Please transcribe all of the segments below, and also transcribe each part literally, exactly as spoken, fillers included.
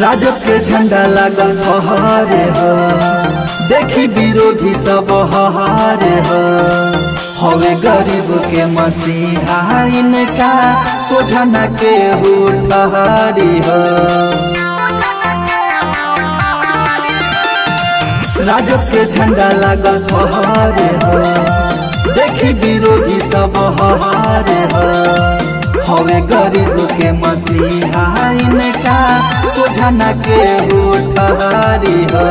राजद के झंडा लागल फहरे हो, देखी विरोधी सब हहारे हो। हवे गरीब के मसीहा इनका सोझा न के ठहरी हो। राजद के झंडा लागल फहरे हो, देखी विरोधी सब हहारे हो। हवे गरीब के मसीहा इनका सोझा न के ठहरी हो।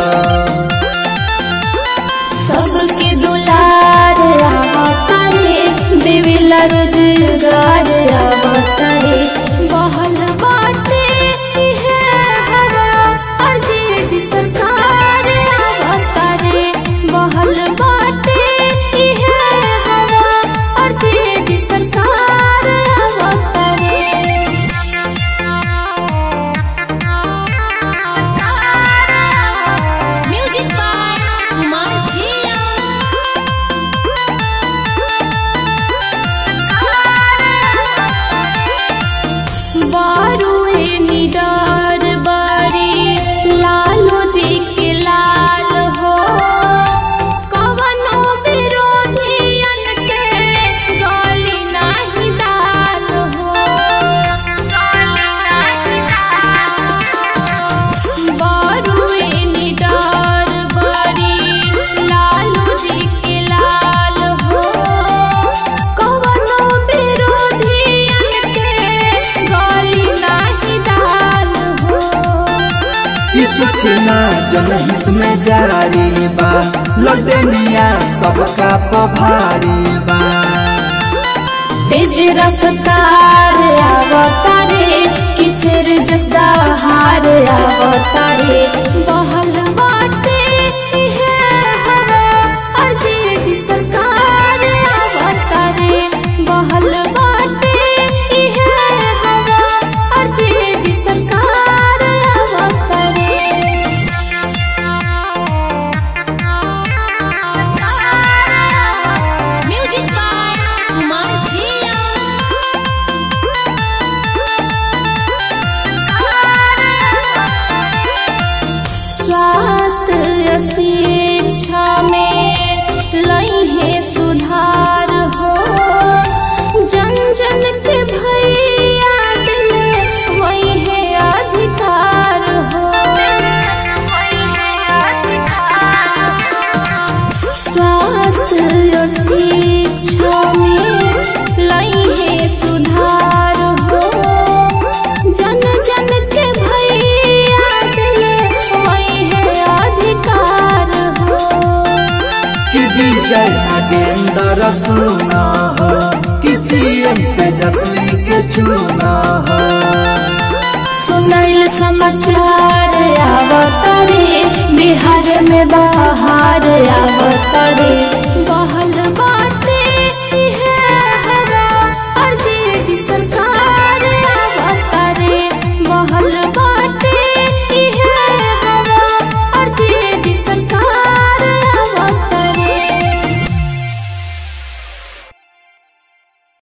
सबके दुलार आवतारे, देवेला रोजगार आवतारे। बहल बाटे इहे हवा, आरजेडी सरकार आवतारे। बहल बाटे इहे हवा, आरजेडी सरकार आवतारे। म्यूजिक बाय कुमार जिया। बारुए निडार बारी लालू जी के लाल हो। कवनो विरोधियन के गली नाही दाल हो। बारुए निडार बारी लालू जी के लाल हो। कवनो विरोधियन के गली नाही दाल हो। ई सूचना जनहित में जारी बा, लौटनिया सबका पभारी बा। तेज रफ्तार आवतारे, किसर जसदा हार आवतारे। बहल बाटे इहे हवा, आरजेडी सरकार आवतारे। बहल बाटे इहे हवा, आरजेडी सरकार आवतारे। म्यूजिक बाय कुमार जिया। स्वास्थ्य शिक्षा में लई है सुधार हो। जन जन के भैया दिल वही है अधिकार हो। स्वास्थ्य और शिक्षा में लई है सुधार हो। जन जन के भैया दिल वही है अधिकार हो। कि विजय नागेंद्र सुना हो, किसी एम तेजस्वी के चुना हो। सुनैल समाचार आवतारे, बिहार में बाहर आवतारे।